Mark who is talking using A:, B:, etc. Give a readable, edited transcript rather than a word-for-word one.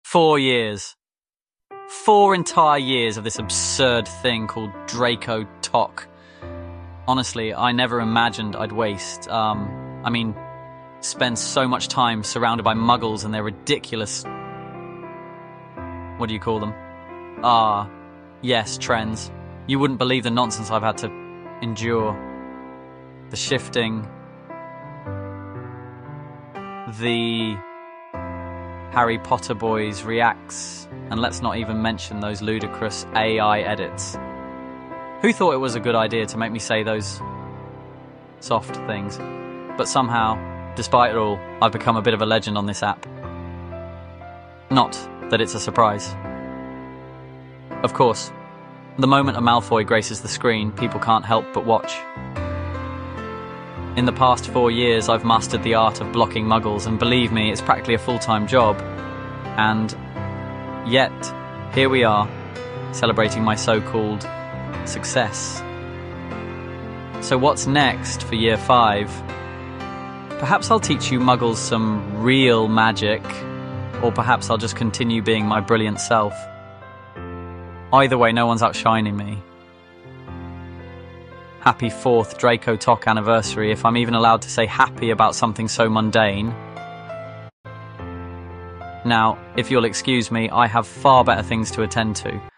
A: 4 years. 4 entire years of this absurd thing called Draco Tok. Honestly, I never imagined I'd spend so much time surrounded by muggles and their ridiculous... What do you call them? Yes, trends. You wouldn't believe the nonsense I've had to endure. The shifting. The Harry Potter boys reacts, and let's not even mention those ludicrous AI edits. Who thought it was a good idea to make me say those soft things? But somehow, despite it all, I've become a bit of a legend on this app. Not that it's a surprise. Of course, the moment a Malfoy graces the screen, people can't help but watch. In the past 4 years, I've mastered the art of blocking muggles, and believe me, it's practically a full-time job. And yet, here we are, celebrating my so-called success. So what's next for year 5? Perhaps I'll teach you muggles some real magic, or perhaps I'll just continue being my brilliant self. Either way, no one's outshining me. Happy 4th Draco Tok anniversary, if I'm even allowed to say happy about something so mundane. Now, if you'll excuse me, I have far better things to attend to.